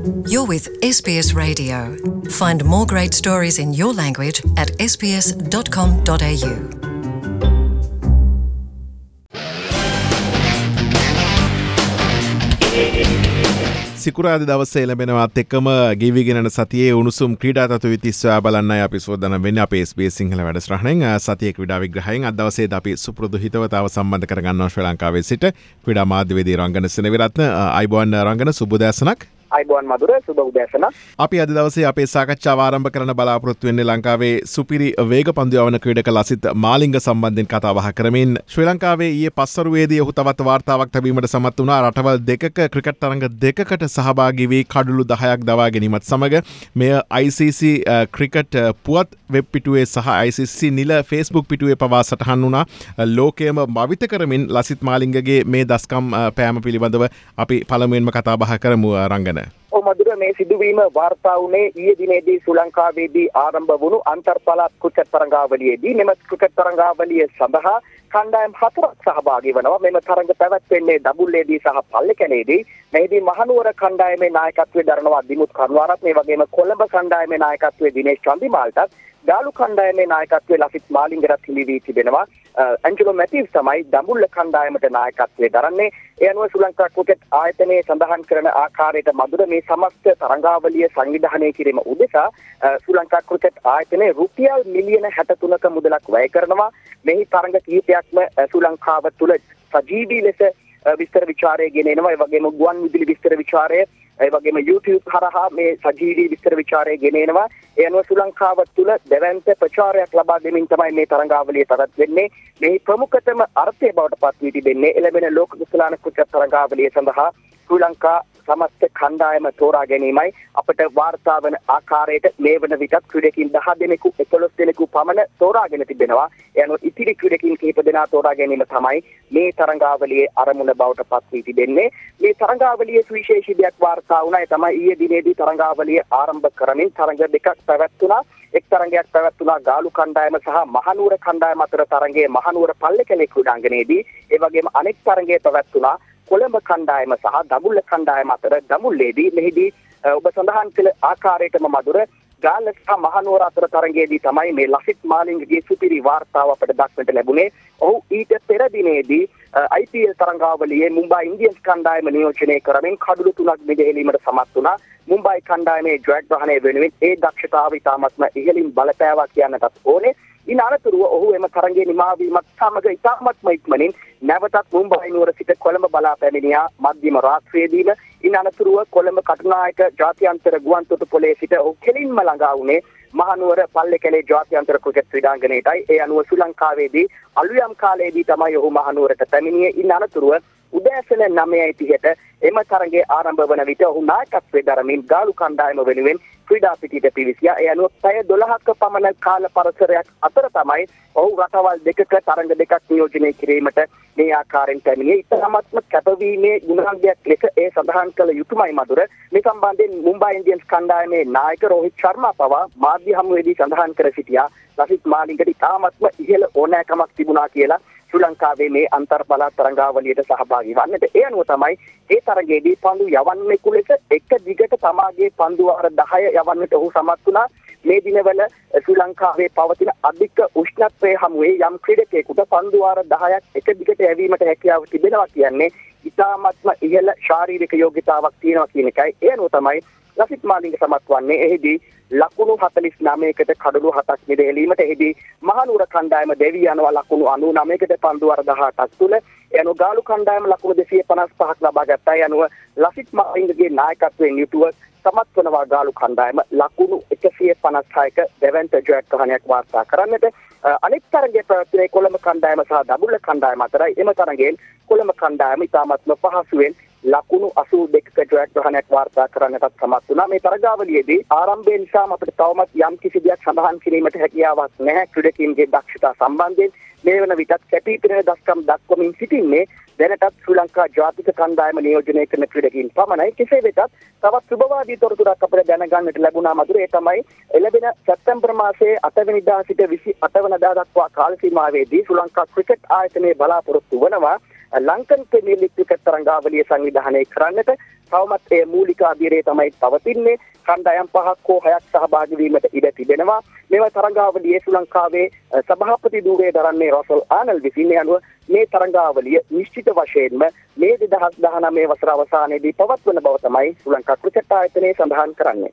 You're with SBS Radio. Find more great stories in your language at sbs.com.au. සිකුරාදා දවසේ ලැබෙනවත් එක්කම ගෙවිගෙන සතියේ උණුසුම් ක්‍රීඩා තතු විතිස්වා බලන්නයි අපි සෝදන වෙන්නේ අපේ SBS සිංහල වැඩසටහනෙන් සතියේ ක්‍රීඩා විග්‍රහයෙන් අද දවසේ අපි සුපුරුදු හිතවතාව සම්බන්ධ කරගන්නවා ශ්‍රී ලංකාවේ සිට ක්‍රීඩා මාධ්‍යවේදී රංගන සෙනවිරත්න අයිබෝන් රංගන සුබ උදෑසනක් අයිබෝන් මధుර සුබ උදෑසන. අපි අද දවසේ අපේ සාකච්ඡාව ආරම්භ කරන්න බලාපොරොත්තු වෙන්නේ ලංකාවේ සුපිරි වේග පන්දු යවන ක්‍රීඩක ලසිත් මාලිංග සම්බන්ධයෙන් කතා බහ කරමින් ශ්‍රී ලංකාවේ ඊයේ පස්වරුවේදී ඔහු තවත් වාර්තාවක් තැබීමට සමත් වුණා. රටවල් දෙකක ක්‍රිකට් තරඟ දෙකකට සහභාගී වී කඩලු 10ක් දවා ගැනීමත් සමග මෙය ICC ක්‍රිකට් පුවත් වෙබ් පිටුවේ සහ ICC නිල Facebook පිටුවේ පවා සටහන් වුණා. ලෝකයේම භවිත කරමින් ලසිත් මාලිංගගේ මේ දස්කම් පෑම පිළිබඳව අපි පළමුවෙන්ම කතා බහ කරමු රංගන. මధුර මේ සිදුවීම වාර්තා වුණේ ඊයේ දිනේදී ශ්‍රී ලංකාවේදී ආරම්භ වුණු අන්තර් පළාත් ක්‍රිකට් තරඟාවලියේදී. මෙම ක්‍රිකට් තරඟාවලිය සඳහා කණ්ඩායම් 4ක් සහභාගී වෙනවා. මෙම තරඟ පැවැත්වෙන්නේ දඹුල්ලේදී සහ පල්ලේකැලේදී. මෙහිදී මහනුවර කණ්ඩායමේ නායකත්වයේ දරනවා දිමුත් කරුණාරත්න. මේ වගේම කොළඹ කණ්ඩායමේ නායකත්වයේ දිනේෂ් චන්දිමාල්ටත්, ගාලු කණ්ඩායමේ නායකත්වයේ ලසිත් මාලිංගරත් හිමි වී තිබෙනවා. ඇන්ජලෝ මැතිව්ස් තමයි දඹුල්ල කණ්ඩායමට නායකත්වයේ දරන්නේ. ඒ අනුව ශ්‍රී ලංකා ක්‍රිකට් ආයතනයේ සඳහන් කරන ආකාරයට මధుර මේ සමස්ත තරඟාවලිය සංවිධානය කිරීම උදෙසා ශ්‍රී ලංකා ක්‍රිකට් ආයතනයේ රුපියල් මිලියන 63ක මුදලක් වැය කරනවා. මෙහි තරඟ කිහිපයක්ම ශ්‍රී ලංකාව තුළ සජීවී ලෙස විස්තර විචාරය ගෙන එනවා. ඒ වගේම ගුවන් විදුලි විස්තර විචාරය, ඒ වගේම YouTube හරහා මේ සජීවී විස්තර විචාරය ගෙන එනවා. ඒ අනුව ශ්‍රී ලංකාව තුළ දැවැන්ත ප්‍රචාරයක් ලබා දෙමින් තමයි මේ තරඟාවලිය පැවැත්වෙන්නේ. මේ ප්‍රමුඛතම අර්ථය බවට පත් වී තිබෙන්නේ එළඹෙන ලෝක කුසලාන ක්‍රිකට් තරඟාවලිය සඳහා ශ්‍රී ලංකා සමස්ත කණ්ඩායම තෝරා ගැනීමයි. අපට වාර්තා වන ආකාරයට මේ වන විටත් ක්‍රීඩකින් 10 දෙනෙකු 11 දෙනෙකු පමණ තෝරාගෙන තිබෙනවා. ඒ අනුව ඉතිරි ක්‍රීඩකින් කිහිප දෙනා තෝරා ගැනීම තමයි මේ තරඟාවලියේ අරමුණ බවට පත් වී තිබෙන්නේ. මේ තරඟාවලියේ සුවිශේෂී දෙයක් වාර්තා වුණා. ඒ තමයි ඊයේ දිනේදී තරඟාවලිය ආරම්භ කරමින් තරඟ දෙකක් පැවැත්වුණා. එක් තරඟයක් පැවැත්වුණා ගාලු කණ්ඩායම සහ මහනුවර කණ්ඩායම අතර තරඟයේ මහනුවර පල්ලේකැලේ ක්‍රීඩාංගණයේදී. ඒ වගේම අනෙක් තරඟයේ පැවැත්වුණා කොළඹ කණ්ඩායම සහ දඹුල්ල කණ්ඩායම අතර දඹුල්ලේදී. මෙහිදී ඔබ සඳහන් කළ ආකාරයටම මధుර ගාල්ල සහ මහනුවර අතර තරඟයේදී තමයි මේ ලසිත් මාලිංගගේ සුපිරි වාර්තාව අපට දක්නට ලැබුණේ. ඔහු ඊට පෙර දිනේදී IPL තරඟාවලියේ මුම්බයි ඉන්දියන්ස් කණ්ඩායම නියෝජනය කරමින් කඩලු 3ක් බෙදීමට සමත් වුණා. මුම්බයි කණ්ඩායමේ ජයග්‍රහණය වෙනුවෙන් ඒ දක්ෂතාව ඉතාමත්ම ඉහළින් බලපෑවා කියන්නටත් ඕනේ. ඉන් අනතුරුව ඔහු එම තරඟයේ නිමාවීමත් සමග ඉතාමත්ම ඉක්මනින් නැවතත් මුම්බයි නුවර සිට කොළඹ බලා පැමිණියා මධ්‍යම රාත්‍රියේදීම. ඉන් අනතුරුව කොළඹ කටුනායක ජාත්‍යන්තර ගුවන්තොටුපළේ සිට ඔහු කෙලින්ම ළඟා වුණේ මහනුවර පල්ලේකැලේ ජාත්‍යන්තර ක්‍රිකට් ක්‍රීඩාංගණයටයි. ඒ අනුව ශ්‍රී ලංකාවේදී අලුයම් කාලයේදී තමයි ඔහු මහනුවරට පැමිණියේ. ඉන් අනතුරුව උදෑසන 9:30ට එම තරඟයේ ආරම්භ වන විට ඔහු නායකත්වයේ දරමින් ගාලු කණ්ඩායම වෙනුවෙන් ක්‍රීඩා පිටියට පිවිසියා. ඒ අනුව පැය 12ක පමණ කාල පරතරයක් අතර තමයි ඔහු රටවල් දෙකක තරඟ දෙකක් නියෝජනය කිරීමට මේ ආකාරයෙන් පැමිණියේ. ඉතාමත්ම කැපවීමේ ගුණාංගයක් ලෙස ඒ සඳහන් කළ යුතුමයි මధుර. මේ සම්බන්ධයෙන් මුම්බයි ඉන්දියන්ස් කණ්ඩායමේ නායක රෝහිත් ශර්මා පවා මාධ්‍ය හමුවේදී සඳහන් කර සිටියා ලසිත් මාලිංගට ඉතාමත්ම ඉහළ ඕනෑකමක් තිබුණා කියලා ශ්‍රී ලංකාවේ මේ අන්තර් පළාත් තරඟාවලියට සහභාගී වන්නට. ඒ අනුව තමයි ඒ තරගයේදී පන්දු යවන්නෙකු ලෙස එක දිගට තමාගේ පන්දු වාර 10 යවන්නට ඔහු සමත් වුණා. මේ දිනවල ශ්‍රී ලංකාවේ පවතින අධික උෂ්ණත්වයේ හමුවේ යම් ක්‍රීඩකයෙකුට පන්දු වාර 10ක් එක දිගට යැවීමට හැකියාව තිබෙනවා කියන්නේ ඉතාමත්ම ඉහළ ශාරීරික යෝග්‍යතාවක් තියෙනවා කියන එකයි. ඒ අනුව තමයි ලසිත් මාලිංග සමත් වන්නේ. එහිදී ලකුණු 49කට කඩලු 7ක් මිදෙලීමට. එහිදී මහනුවර කණ්ඩායම දෙවි යනවා ලකුණු 99කට පන්දු වාර 18ක් තුල. ඒ අනුව ගාලු කණ්ඩායම ලකුණු 255ක් ලබා ගත්තා. ඒ අනුව ලසිත් මාලිංගගේ නායකත්වයෙන් යුතුව සමත් වනවා ගාලු කණ්ඩායම ලකුණු 156ක දෙවන්ත ජයග්‍රහණයක් වාර්තා කරන්නට. අනෙක් තරගයේ පැවැත්වෙන කොළඹ කණ්ඩායම සහ දඹුල්ල කණ්ඩායම අතරයි. එම තරගයෙන් කොළඹ කණ්ඩායම ඉතාමත්ම පහසුවෙන් ලකුණු 82ක ජයග්‍රහණයක් වාර්තා කරන්නටත් සමත් වුණා. මේ තරගාවලියේදී ආරම්භය නිසාම අපිට තවමත් යම් කිසි දෙයක් සඳහන් කිරීමට හැකියාවක් නැහැ. ක්‍රීඩකීන්ගේ දක්ෂතා සම්බන්ධයෙන් මේ වන විටත් කැපී පෙනෙන දස්කම් දක්වමින් සිටින්නේ දැනටත් ශ්‍රී ලංකා ජාතික කණ්ඩායම නියෝජනය කරන ක්‍රීඩකීන් පමණයි. කෙසේ වෙතත් තවත් සුබවාදී තොරතුරක් අපිට දැනගන්නට ලැබුණා මధుර. ඒ තමයි එළඹෙන සැප්තැම්බර් මාසයේ 8 වෙනිදා සිට 28 වෙනිදා දක්වා කාල සීමාවේදී ශ්‍රී ලංකා ක්‍රිකට් ආයතනයේ බලාපොරොත්තු වනවා ලංකන් ප්‍රීමියර් ලීග් ක්‍රිකට් තරඟාවලිය සංවිධානය කරන්නට. තවමත් ඒ මූලික අධීරයේ තමයි පවතින්නේ. කණ්ඩායම් 5ක් හෝ 6ක් සහභාගී වීමට ඉඩ තිබෙනවා. මේවා තරඟාවලියේ ශ්‍රී ලංකාවේ සභාපති ධූරය දරන්නේ රොසල් ආනල් විසින්. අනුව මේ තරඟාවලිය නිශ්චිත වශයෙන්ම මේ 2019 වසර අවසානයේදී පවත්වන බව තමයි ශ්‍රී ලංකා ක්‍රිකට් ආයතනය සඳහන් කරන්නේ.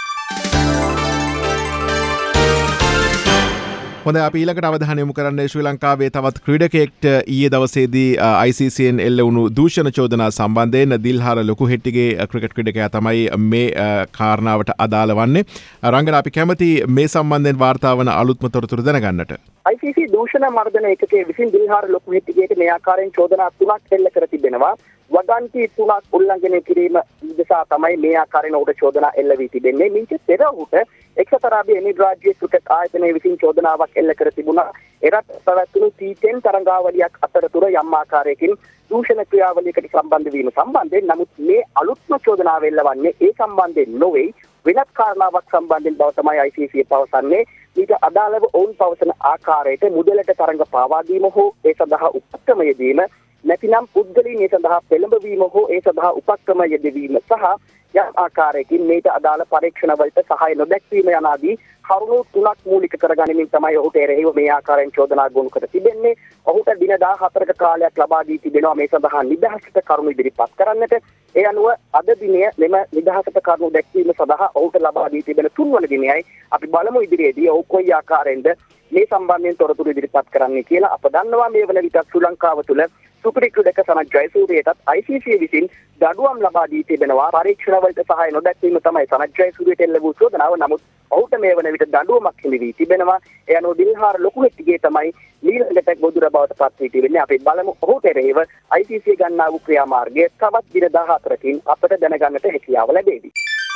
හොඳ අපි ඊළඟට අවධානය යොමු කරන්නේ ශ්‍රී ලංකාවේ තවත් ක්‍රීඩකයෙක්ට ඊයේ දවසේදී ICCෙන් එල්ල වුණු දූෂණ චෝදනා සම්බන්ධයෙන් දිල්හාර ලොකුහෙට්ටිගේ ක්‍රිකට් ක්‍රීඩකයා තමයි මේ කාරණාවට අදාළ වන්නේ. රංගන අපි කැමති මේ සම්බන්ධයෙන් වාර්තා වන අලුත්ම තොරතුරු දැනගන්නට. ICC දූෂණ මර්දන ඒකකයේ විසින් දිල්හාර ලොකුහෙට්ටිගේට මේ ආකාරයෙන් චෝදනා 3ක් එල්ල කර තිබෙනවා. වගන්ති 3ක් උල්ලංඝනය කිරීම නිසා තමයි මේ ආකාරයෙන් ඔහුට චෝදනා එල්ල වී තිබෙන්නේ. මින්ච පෙර ඔහුට එක්සත් අරාබි එමිරේට් රාජ්‍ය ක්‍රිකට් ආයතනය විසින් චෝදනාවක් එල්ල කර තිබුණා. එරට පැවැත්වුණු T10 තරඟාවලියක් අතරතුර යම් ආකාරයකින් දූෂණ ක්‍රියාවලියකට සම්බන්ධ වීම සම්බන්ධයෙන්. නමුත් මේ අලුත්ම චෝදනාව එල්ලවන්නේ ඒ සම්බන්ධයෙන් නොවේ, වෙනත් කාරණාවක් සම්බන්ධයෙන් බව තමයි ICC පවසන්නේ. ඊට අදාළව ඔවුන් පවසන ආකාරයට මුදලට තරඟ පාවා දීම හෝ ඒ සඳහා උපක්‍රම යෙදීම, නැතිනම් පුද්ගලයන් ඒ සඳහා පෙළඹවීම හෝ ඒ සඳහා උපක්‍රම යෙදවීම සහ යම් ආකාරයකින් මේට අදාළ පරීක්ෂණවලට සහාය නොදැක්වීම යන ආදී කරුණු 3ක් මූලික කරගනිමින් තමයි ඔහුට එරෙහිව මේ ආකාරයෙන් චෝදනා ගොනු කර තිබෙන්නේ. ඔහුට දින 14ක කාලයක් ලබා දී තිබෙනවා මේ සඳහා නිදහසට කරුණු ඉදිරිපත් කරන්නට. ඒ අනුව අද දිනය මෙම නිදහසට කරුණු දැක්වීම සඳහා ඔහුට ලබා දී තිබෙන 3 වන දිනයයි. අපි බලමු ඉදිරියේදී ඔහු කොයි ආකාරයෙන්ද මේ සම්බන්ධයෙන් තොරතුරු ඉදිරිපත් කරන්නේ කියලා. අප දන්නවා මේ වන විට ශ්‍රී ලංකාව තුළ සුපිරි ක්‍රීඩක සනත් ජයසූරියටත් ICC විසින් දඩුවම් ලබා දී තිබෙනවා. පරීක්ෂණවලට සහාය නොදැක්වීම තමයි සනත් ජයසූරියට එල්ල වූ චෝදනාව. නමුත් ඔහුට මේ වන විට දඬුවමක් හිමි වී තිබෙනවා. ඒ අනුව දිල්හාර ලොකුහෙට්ටිගේ තමයි ඊළඟට ගොදුර බවට පත් වී තිබෙන්නේ. අපි බලමු ඔහුට එරෙහිව ICC ගන්නා වූ ක්‍රියාමාර්ගය තවත් දින 14කින් අපට දැනගන්නට හැකියාව ලැබේවි.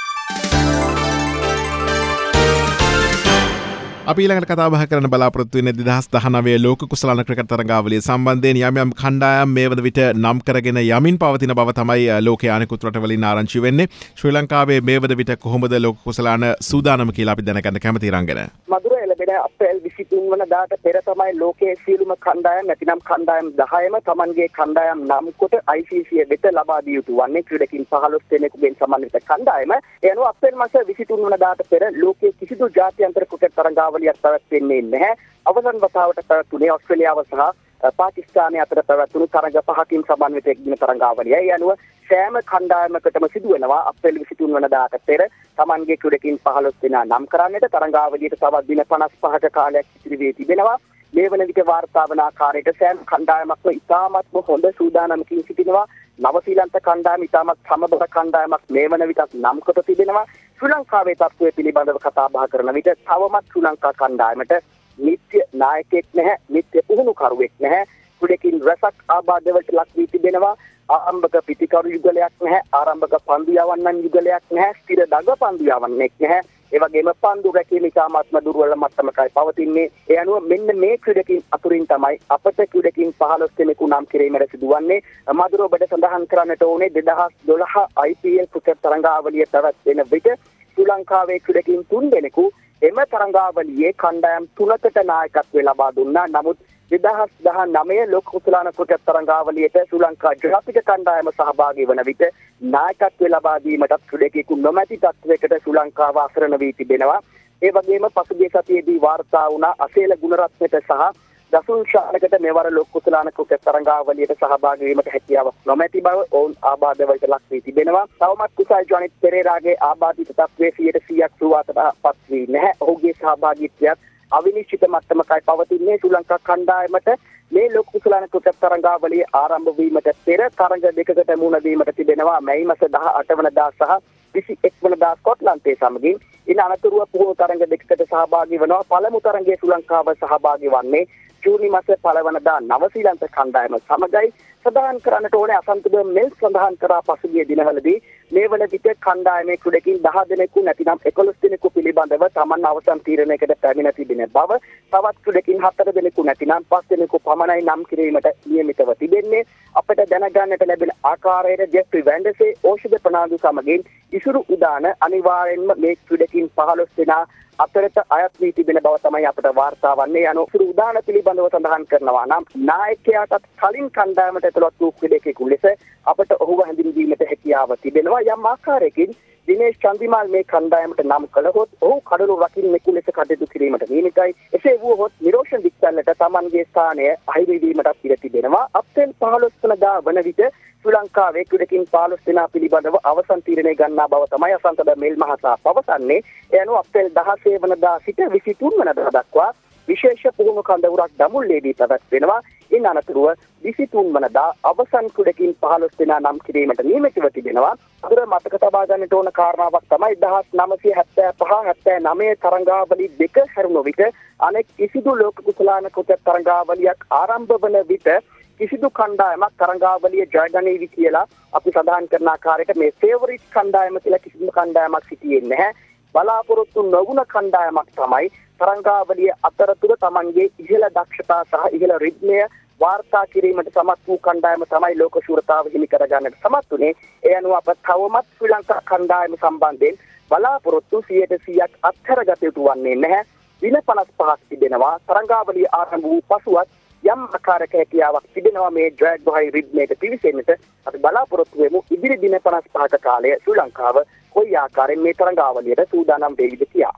අපි ඊළඟට කතා බහ කරන්න බලාපොරොත්තු වෙන්නේ 2019 ලෝක කුසලාන ක්‍රිකට් තරඟාවලිය සම්බන්ධයෙන්. යම් කණ්ඩායම් මේ වන විට නම් කරගෙන යමින් පවතින බව තමයි ලෝකයේ අනෙකුත් රටවලින් ආරංචි වෙන්නේ. ශ්‍රී ලංකාවේ මේ වන විට කොහොමද ලෝක කුසලාන සූදානම කියලා අපි දැනගන්න කැමති රංගන. මధుර එළඹෙන අප්‍රේල් 23 වනදාට පෙර තමයි ලෝකයේ සියලුම කණ්ඩායම් නැතිනම් කණ්ඩායම් 10ම තමන්ගේ කණ්ඩායම් නම් කොට ICC වෙත ලබා දිය යුතු වන්නේ. ක්‍රීඩකින් 15 දෙනෙකුගෙන් සමන්විත කණ්ඩායම. ඒ අනුව අප්‍රේල් මාස 23 වනදාට පෙර ලෝකයේ කිසිදු ජාත්‍යන්තර ක්‍රිකට් තරඟාවලියක් පැවැත්වෙන්නේ නැහැ. අවසන් වතාවට පැවැත්ුණේ ඕස්ට්‍රේලියාව සහ පාකිස්තානය අතර පැවැත්වුණු තරඟ 5කින් සමන්විත එක්දින තරඟාවලිය. ඒ අනුව සෑම කණ්ඩායමකටම සිදුවෙනවා අප්‍රේල් 23 වනදාට පෙර තමන්ගේ ක්‍රීඩකින් 15 දෙනා නම් කරන්නට. තරඟාවලියට තවත් දින 55ක කාලයක් ඉතිරි වී තිබෙනවා. මේ වන විට වාර්තා වන ආකාරයට සෑම කණ්ඩායමක්ම ඉතාමත්ම හොඳ සූදානමකින් සිටිනවා. නවසීලන්ත කණ්ඩායම ඉතාමත් සමබර කණ්ඩායමක් මේ වන විටත් නම් කොට තිබෙනවා. ශ්‍රී ලංකාවේ තත්ත්වය පිළිබඳව කතා බහ කරන විට තවමත් ශ්‍රී ලංකා කණ්ඩායමට නිත්‍ය නායකයෙක් නැහැ, නිත්‍ය පුහුණුකරුවෙක් නැහැ. ක්‍රීඩකින් රසක් ආබාධවලට ලක් වී තිබෙනවා. ආරම්භක පිටිකරු යුගලයක් නැහැ, ආරම්භක පන්දු යවන්නන් යුගලයක් නැහැ, ස්ථිර දඟ පන්දු යවන්නෙක් නැහැ. ඒ වගේම පන්දු රැකීම ඉතාමත්ම දුර්වල මට්ටමකයි පවතින්නේ. ඒ අනුව මෙන්න මේ ක්‍රීඩකින් අතුරින් තමයි අපට ක්‍රීඩකින් 15 දෙනෙකු නම් කිරීමට සිදුවන්නේ. මధుර ඔබට සඳහන් කරන්නට ඕනේ 2012 IPL ක්‍රිකට් තරඟාවලිය පැවැත්වෙන විට ශ්‍රී ලංකාවේ ක්‍රීඩකින් 3 දෙනෙකු එම තරඟාවලියේ කණ්ඩායම් 3කට නායකත්වය ලබා දුන්නා. නමුත් 2019 ලෝක කුසලාන ක්‍රිකට් තරඟාවලියට ශ්‍රී ලංකා ජාතික කණ්ඩායම සහභාගී වන විට නායකත්වය ලබා දීමටත් ක්‍රීඩකයෙකු නොමැති තත්ත්වයකට ශ්‍රී ලංකාව අසරණ වී තිබෙනවා. ඒ වගේම පසුගිය සතියේදී වාර්තා වුණා අසේල ගුණරත්නට සහ දසුන් ශානකට මෙවර ලෝක කුසලාන ක්‍රිකට් තරඟාවලියට සහභාගී වීමට හැකියාවක් නොමැති බව ඔවුන් ආබාධවලට ලක් වී තිබෙනවා. තවමත් කුසල් ජොනිත් පෙරේරාගේ ආබාධිත තත්ත්වයේ 100%ක් සුවාතටපත් වී නැහැ. ඔහුගේ සහභාගීත්වයත් අවිනිශ්චිත මට්ටමකයි පවතින්නේ. ශ්‍රී ලංකා කණ්ඩායමට මේ ලෝක කුසලාන ක්‍රිකට් තරඟාවලිය ආරම්භ වීමට පෙර තරඟ දෙකකට මුහුණ දීමට තිබෙනවා. මැයි මාස 18 වනදා සහ 21 වනදා ස්කොට්ලන්තයේ සමගින්. ඉන් අනතුරුව පුහුණු තරඟ දෙකකට සහභාගී වෙනවා. පළමු තරඟයේ ශ්‍රී ලංකාව සහභාගී වන්නේ ජූනි මාස 1 වනදා නවසීලන්ත කණ්ඩායම සමගයි. සඳහන් කරන්නට ඕනේ අසන්තද මෙල් සඳහන් කරා පසුගිය දිනවලදී මේ වන විට කණ්ඩායමේ ක්‍රීඩකින් 10 දෙනෙකු නැතිනම් 11 දෙනෙකු පිළිබඳව තමන් අවසන් තීරණයකට පැමිණ තිබෙන බව, තවත් ක්‍රීඩකින් 4 දෙනෙකු නැතිනම් 5 දෙනෙකු පමණයි නම් කිරීමට නියමිතව තිබෙන්නේ. අපට දැනගන්නට ලැබෙන ආකාරයට ජෙෆ්රි වැන්ඩසේ, ඕෂධ ප්‍රනාන්දු සමගින් ඉසුරු උදාන අනිවාර්යෙන්ම මේ ක්‍රීඩකින් 15 දෙනා අතරට අයත් වී තිබෙන බව තමයි අපට වාර්තා වන්නේ. අනුසුරු උදාන පිළිබඳව සඳහන් කරනවා නම් නායකයාටත් කලින් කණ්ඩායමට ඇතුළත් වූ ක්‍රීඩකයෙකු ලෙස අපට ඔහුව හැඳින්වීමට හැකියාව තිබෙනවා. යම් ආකාරයකින් දිනේෂ් චන්දිමාල් මේ කණ්ඩායමට නම් කළහොත් ඔහු කඩළු රකින්නෙකු ලෙස කටයුතු කිරීමට නියමිතයි. එසේ වුවහොත් නිරෝෂන් දික්සල්ලට තමන්ගේ ස්ථානය අහිමි වීමටත් ඉඩ තිබෙනවා. අප්‍රේල් 15 වෙනිදා වන විට ශ්‍රී ලංකාවේ ක්‍රීඩකින් 15 දෙනා පිළිබඳව අවසන් තීරණය ගන්නා බව තමයි අසන්තද මෙල් මහතා පවසන්නේ. ඒ අනුව අප්‍රේල් 16 වෙනිදා සිට 23 වෙනිදා දක්වා විශේෂ පුහුණු කඳවුරක් දඹුල්ලේදී පැවැත්වෙනවා. ඉන් අනතුරුව 23 වෙනිදා අවසන් ක්‍රීඩකින් 15 දෙනා නම් කිරීමට නියමිතව තිබෙනවා. අතර මතක තබා ගන්නට ඕන කාරණාවක් තමයි 1975-79 තරඟාවලි දෙක හැරුණු විට අනෙක් කිසිදු ලෝක කුසලාන ක්‍රිකට් තරඟාවලියක් ආරම්භ වන විට කිසිදු කණ්ඩායමක් තරඟාවලිය ජය ගනීවි කියලා අපි සඳහන් කරන ආකාරයට මේ ෆේවරිට් කණ්ඩායම කියලා කිසිදු කණ්ඩායමක් සිටියේ නැහැ. බලාපොරොත්තු නොවුන කණ්ඩායමක් තමයි තරඟාවලිය අතරතුර තමන්ගේ ඉහළ දක්ෂතා සහ ඉහළ රිද්මය වාර්තා කිරීමට සමත් වූ කණ්ඩායම තමයි ලෝක ශූරතාව හිමි කරගන්නට සමත් වුණේ. ඒ අනුව අප තවමත් ශ්‍රී ලංකා කණ්ඩායම සම්බන්ධයෙන් බලාපොරොත්තු 100% අත්හැරගත යුතු වන්නේ නැහැ. දින 55ක් තිබෙනවා. තරඟාවලිය ආරම්භ වූ පසුවත් යම් ආකාරයක හැකියාවක් තිබෙනවා මේ ඩ්‍රැග්බොයි රිද්මයට පිවිසෙන්නට. අපි බලාපොරොත්තු වෙමු ඉදිරි දින 55ක කාලය ශ්‍රී ලංකාව කොයි ආකාරයෙන් මේ තරඟාවලියට සූදානම් වෙයිද කියා.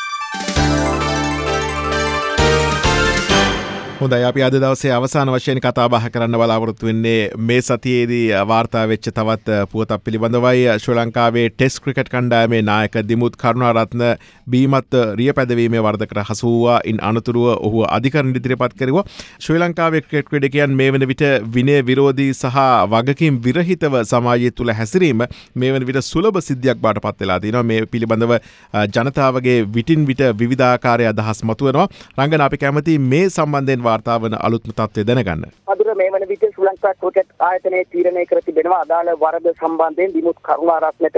හොඳයි අපි අද දවසේ අවසාන වශයෙන් කතා බහ කරන්න බලාපොරොත්තු වෙන්නේ මේ සතියේදී වාර්තා වෙච්ච තවත් පුවතක් පිළිබඳවයි. ශ්‍රී ලංකාවේ ටෙස්ට් ක්‍රිකට් කණ්ඩායමේ නායක දිමුත් කරුණාරත්න බීමත් රිය පැදවීමේ වරදකට හසු වූවා. ඉන් අනතුරුව ඔහු අධිකරණ ඉදිරිපත් කරුවා. ශ්‍රී ලංකාවේ ක්‍රිකට් ක්‍රීඩකයන් මේ වන විට විනය විරෝධී සහ වගකීම් විරහිතව සමාජය තුළ හැසිරීම මේ වන විට සුලභ සිද්ධියක් බවට පත් වෙලා තියෙනවා. මේ පිළිබඳව ජනතාවගේ විටින් විට විවිධාකාරයේ අදහස් මතුවෙනවා. රංගන අපි කැමති මේ සම්බන්ධයෙන් වාර්තාවන අලුත්ම තත්ත්වය දැනගන්න. අදුර මේ වන විට ශ්‍රී ලංකා ක්‍රිකට් ආයතනයේ තීරණය කර තිබෙනවා අදාළ වරද සම්බන්ධයෙන් දිමුත් කරුණාරත්නට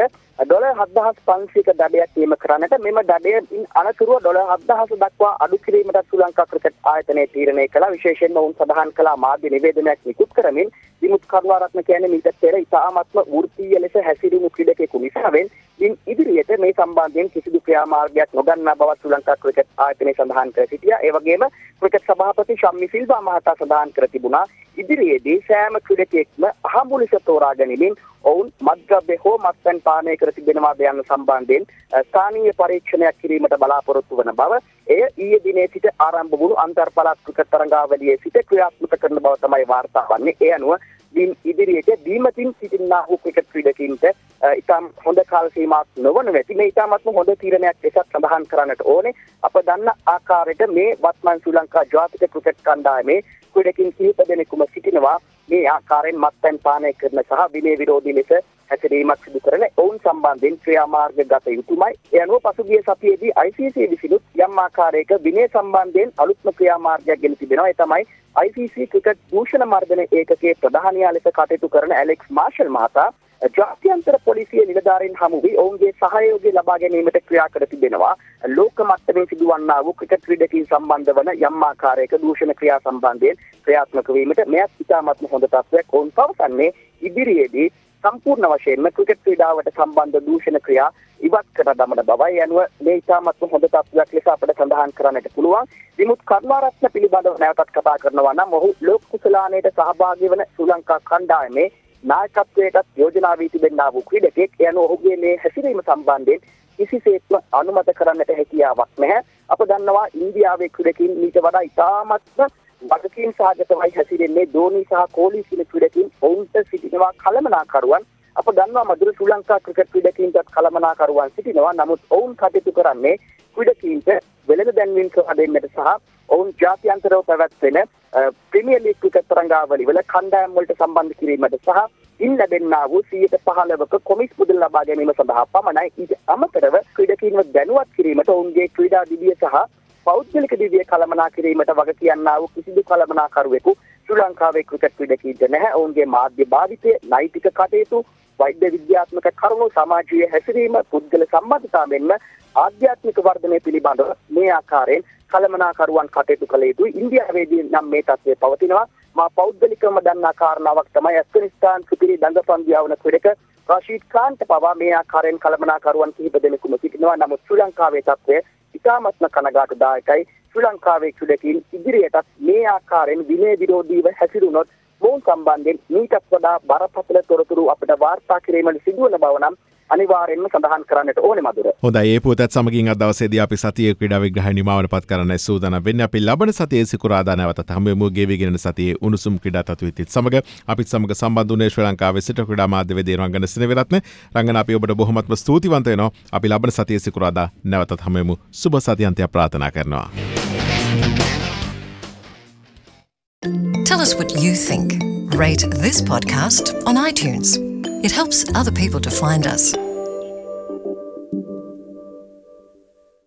$7500ක දඩයක් නියම කරන්නට. මෙම දඩයෙන් අනතුරුව $7000 දක්වා අඩු කිරීමට ශ්‍රී ලංකා ක්‍රිකට් ආයතනයේ තීරණය කළා. විශේෂයෙන්ම වුන් සඳහන් කළා මාධ්‍ය නිවේදනයක් නිකුත් කරමින් දිමුත් කරුණාරත්න කියන්නේ මීට පෙර ඉතාමත්ම වෘත්තීය ලෙස හැසිරුණු ක්‍රීඩකයෙකු නිසාවෙන් ඉන් ඉදිරියට මේ සම්බන්ධයෙන් කිසිදු ක්‍රියාමාර්ගයක් නොගන්නා බව ශ්‍රී ලංකා ක්‍රිකට් ආයතනය සඳහන් කර සිටියා. ඒ වගේම ක්‍රිකට් සභාපති ශම්මි සිල්වා මහතා සඳහන් කර තිබුණා ඉදිරියේදී සෑම ක්‍රීඩකයෙක්ම අහඹු ලෙස තෝරා ගැනීමෙන් ඔවුන් මත්ද්‍රව්‍ය හෝ මත්පැන් පානය කර තිබෙනවාද යන සම්බන්ධයෙන් ස්ථානීය පරීක්ෂණයක් කිරීමට බලාපොරොත්තු වන බව එය ඊයේ දිනේ සිට ආරම්භ වුණු අන්තර්පළාත් ක්‍රිකට් තරඟාවලියේ සිට ක්‍රියාත්මක කරන බව තමයි වාර්තා වන්නේ. ඒ අනුව ඉදිරියට බීමතින් සිටිනා වූ ක්‍රිකට් ක්‍රීඩකයින්ට ඉතාම හොඳ කාල සීමාවක් නොවන වෙති මේ ඉතාමත්ම හොඳ තීරණයක් ලෙස සඳහන් කරන්නට ඕනේ. අප දන්න ආකාරයට මේ වත්මන් ශ්‍රී ලංකා ජාතික ක්‍රිකට් කණ්ඩායමේ ක්‍රීඩකින් කිහිප දෙනෙකුම සිටිනවා මේ ආකාරයෙන් මත්පැන් පානය කරන සහ විනය විරෝධී ලෙස හැසිරීමක් සිදු කරන ඔවුන් සම්බන්ධයෙන් ක්‍රියාමාර්ග ගත යුතුමයි. ඒ අනුව පසුගිය සතියේදී ICC විසිනුත් යම් ආකාරයක විනය සම්බන්ධයෙන් අලුත්ම ක්‍රියාමාර්ගයක් ගෙන තිබෙනවා. ඒ තමයි ICC ක්‍රිකට් දූෂණ මර්දන ඒකකයේ ප්‍රධානියා ලෙස කටයුතු කරන ඇලෙක්ස් මාෂල් මහතා ජාත්‍යන්තර පොලිසිය නිලධාරීන් හමු වී ඔවුන්ගේ සහයෝගය ලබා ගැනීමට ක්‍රියා කර තිබෙනවා. ලෝක මට්ටමින් සිදුවන්නා වූ ක්‍රිකට් ක්‍රීඩකයන් සම්බන්ධ වන යම් ආකාරයක දූෂණ ක්‍රියා සම්බන්ධයෙන් ක්‍රියාත්මක වීමට මෙයත් ඉතාමත්ම හොඳ තත්ත්වයක්. ඔවුන් පවසන්නේ ඉදිරියේදී සම්පූර්ණ වශයෙන්ම ක්‍රිකට් ක්‍රීඩාවට සම්බන්ධ දූෂණ ක්‍රියා ඉවත් කර දමන බවයි. අනුව මේ ඉතාමත්ම හොඳ තත්ත්වයක් ලෙස අපිට සඳහන් කරන්නට පුළුවන්. දිමුත් කරුණාරත්න පිළිබඳව නැවතත් කතා කරනවා නම් ඔහු ලෝක කුසලානයට සහභාගී වන ශ්‍රී ලංකා කණ්ඩායමේ නායකත්වයටත් යෝජනා වී තිබෙනා වූ ක්‍රීඩකෙක්. ඒ අනුව ඔහුගේ මේ හැසිරීම සම්බන්ධයෙන් කිසිසේත්ම අනුමත කරන්නට හැකියාවක් නැහැ. අප දන්නවා ඉන්දියාවේ ක්‍රීඩකින් ඊට වඩා ඉතාමත්ම වගකීම් සහගතවයි හැසිරෙන්නේ. ධෝනි සහ කෝලි කියන ක්‍රීඩකින් ඔවුන්ට සිටිනවා කළමනාකරුවන්. අප දන්නවා මధుර ශ්‍රී ලංකා ක්‍රිකට් ක්‍රීඩකීන්ටත් කළමනාකරුවන් සිටිනවා. නමුත් ඔවුන් කටයුතු කරන්නේ ක්‍රීඩකීන්ට වෙළඳ දැන්වීම් කර දෙන්නට සහ ඔවුන් ජාත්‍යන්තරව පැවැත්වෙන ප්‍රීමියර් ලීග් ක්‍රිකට් තරඟාවලි වල කණ්ඩායම් වලට සම්බන්ධ කිරීමට සහ ඉන් ලැබෙනා වූ 15%ක කොමිස් මුදල් ලබා ගැනීම සඳහා පමණයි. ඊට අමතරව ක්‍රීඩකීන්ව දැනුවත් කිරීමට ඔවුන්ගේ ක්‍රීඩා දිවිය සහ පෞද්ගලික දිවිය කළමනා කිරීමට වග කියන්නා වූ කිසිදු කළමනාකරුවෙකු ශ්‍රී ලංකාවේ ක්‍රිකට් ක්‍රීඩකීන්ට නැහැ. ඔවුන්ගේ මාධ්‍ය භාවිතය, නෛතික කටයුතු, වෛද්‍ය විද්‍යාත්මක කරුණු, සමාජීය හැසිරීම, පුද්ගල සම්බන්ධතා මෙන්ම ආධ්‍යාත්මික වර්ධනය පිළිබඳව මේ ආකාරයෙන් කළමනාකරුවන් කටයුතු කළ යුතුයි. ඉන්දියාවේදී නම් මේ තත්ත්වය පවතිනවා. මා පෞද්ගලිකවම දන්නා කාරණාවක් තමයි ඇෆ්ගනිස්තාන් සුපිරි දඟපන්දියාවන ක්‍රීඩක රෂීද් ඛාන්ට පවා මේ ආකාරයෙන් කළමනාකරුවන් කිහිප දෙනෙකුම සිටිනවා. නමුත් ශ්‍රී ලංකාවේ තත්ත්වය ඉතාමත්ම කනගාටුදායකයි. ශ්‍රී ලංකාවේ ක්‍රීඩකයින් ඉදිරියටත් මේ ආකාරයෙන් විනය විරෝධීව හැසිරුණොත් මොවුන් සම්බන්ධයෙන් මීටත් වඩා බරපතල තොරතුරු අපිට වාර්තා කිරීමට සිදුවන බව නම් අනිවාර්යෙන්ම සඳහන් කරන්නට ඕනේ මధుර. හොඳයි ඒ පුවතත් සමගින් අද දවසේදී අපි සතියේ ක්‍රීඩා විග්‍රහය නිමාවන පත් කරන්නයි සූදානම් වෙන්නේ. අපි ලබන සතියේ සිකුරාදා නැවතත් හමුවෙමු. ගෙවිගෙන සතියේ උණුසුම් ක්‍රීඩා තත්ත්වෙත් සමග අපිත් සමග සම්බන්ධ වුණේ ශ්‍රී ලංකාවේ සිට ක්‍රීඩා මාධ්‍යවේදී රංගන සිනවිරත්න. රංගන අපි ඔබට බොහොමත්ම ස්තුතිවන්ත වෙනවා. අපි ලබන සතියේ සිකුරාදා නැවතත් හමුවෙමු. සුබ සතියන්තයක් ප්‍රාර්ථනා කරනවා. Tell us what you think. Rate this podcast on iTunes. It helps other people to find us.